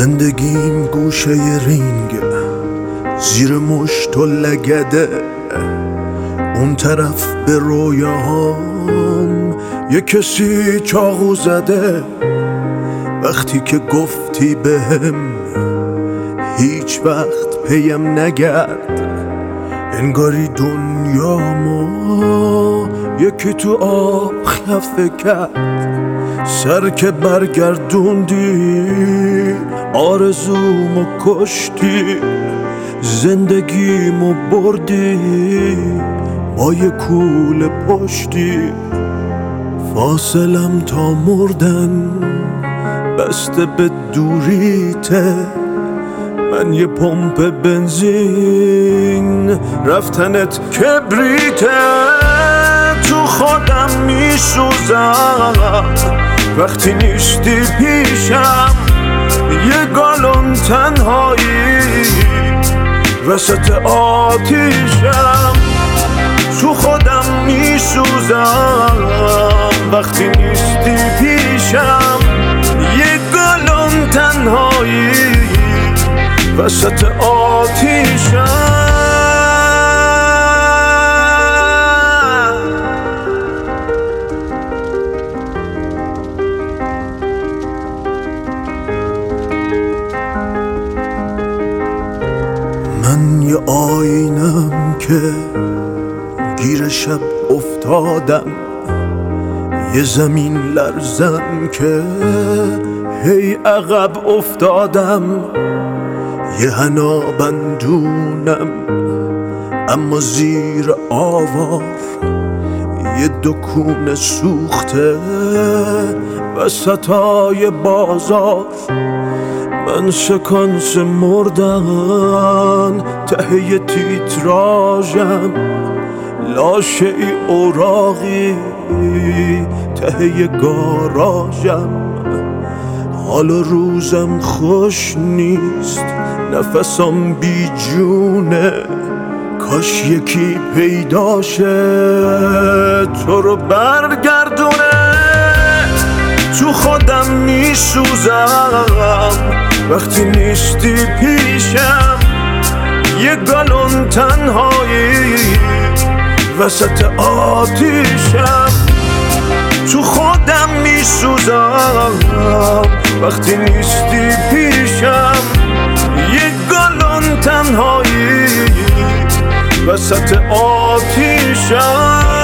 زندگیم گوشه رینگ، زیر مشت و لگده، اون طرف به رویاهام یه کسی چاقو زده. وقتی که گفتی بهم هیچ وقت پیم نگرد، انگاری دنیا ما یکی تو آب خفه کرد. سر که برگردوندی آرزومو کشتی، زندگیمو بردی با یه کوله پشتی. فاصلم تا مردن بسته به دوریته، من یه پمپ بنزین رفتنت کبریته. تو خودم میسوزم وقتی نیستی پیشم، یه گالون تنهایی وسط آتیشم. تو خودم میسوزم وقتی نیستی پیشم، یه گالون تنهایی وسط آتیشم. من یه آینم که گیر شب افتادم، یه زمین لرزم که هی عقب افتادم. یه حنا بندونم اما زیر آوار، یه دکون سوخته وسطای بازار. من سکانس مردن ته تیتراژم، لاشه ای اوراقی ته گاراژم. حال و روزم خوش نیست، نفسم بی جونه، کاش یکی پیداشه تو رو برگردونه. تو خودم میسوزم وقتی نیستی پیشم، یه گالون تنهایی وسط آتیشم. تو خودم میسوزم وقتی نیستی پیشم، یه گالون تنهایی وسط آتیشم.